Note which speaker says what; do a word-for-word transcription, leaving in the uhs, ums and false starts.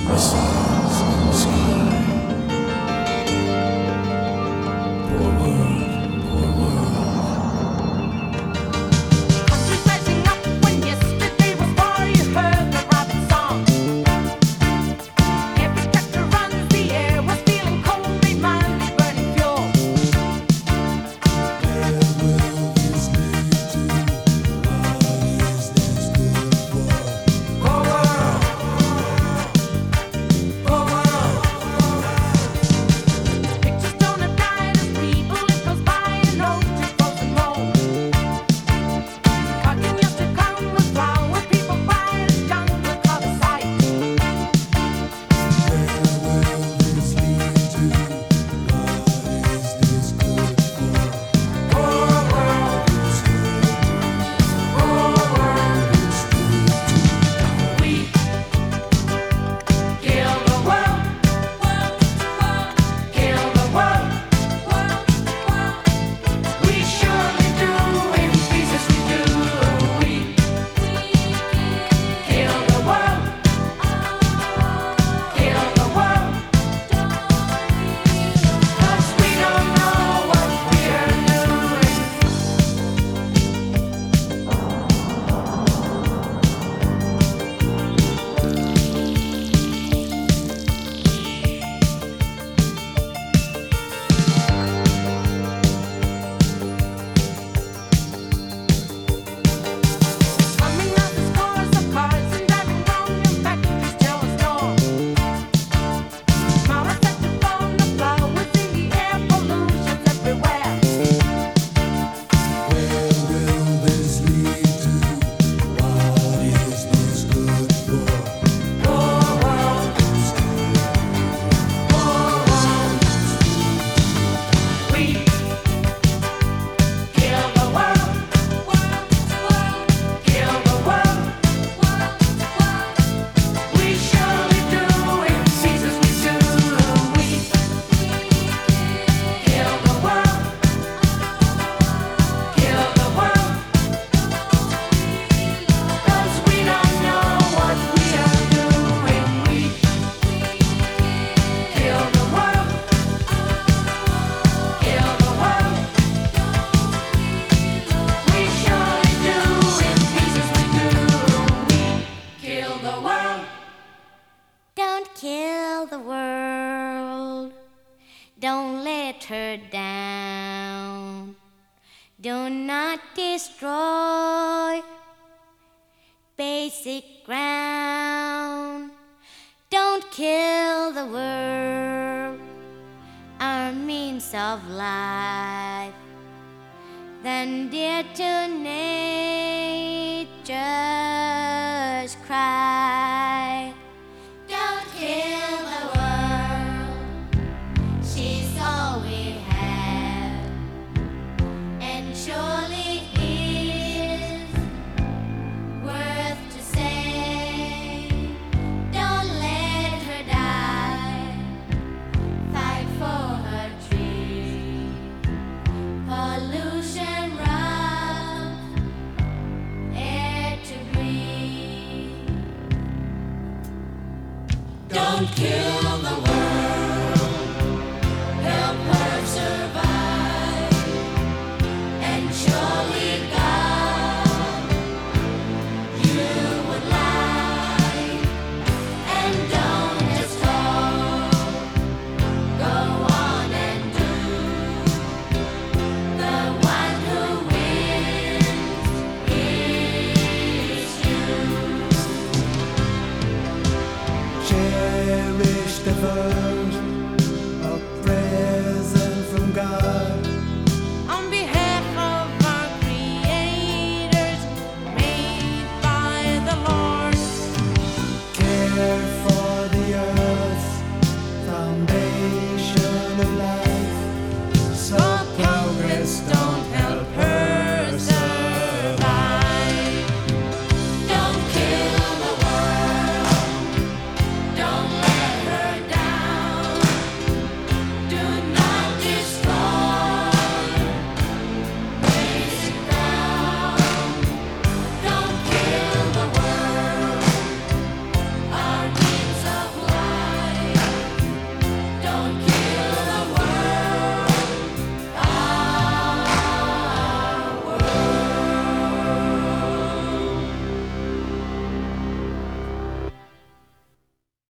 Speaker 1: missiles in the sky. Poor world, poor world.
Speaker 2: Country's rising up when yesterday was war. You heard the robin song. Every tractor runs, the air was feeling cold. Made mine with burning fuel.
Speaker 1: Where will this lead to? What is this good for? Poor world, poor world.
Speaker 2: Pictures don't have died as people live goes by and road just frozen home. Cotton used to come with flour, people buy it as junk look out of sight.
Speaker 1: Where will this lead to? What is this good for? Poor world is good. Poor world is good to die.
Speaker 2: We kill the world, kill the world. We surely do, in pieces we do. We kill the world, kill the world. 'Cause we don't know what we're doing. Coming out the scores of cars and driving round in factories till it's dawn. Mama said to burn the flowers in the air, pollution's everywhere.
Speaker 1: Where will this lead to? What is this good for? Poor world is good. Poor world is good.
Speaker 2: We kill the world, kill the world. We surely do, in pieces we do. We kill the world, kill the world. 'Cause we don't know what we are doing. We kill the world, kill the world. We surely do, in pieces we do. We kill the world.
Speaker 3: Don't kill the world. Don't let her down. Do not destroy basic ground. Don't kill the world, our means of life. Then dear to nature's cry. Don't kill the world, she's all we have, and surely is worth to save. Don't let her die, fight for her tree. Pollution robs air to breathe.
Speaker 1: Don't kill the world.
Speaker 3: Help her survive, and surely God, you would lie, and don't just talk. Go on and do. The one who wins is you.
Speaker 1: Cherish the verse of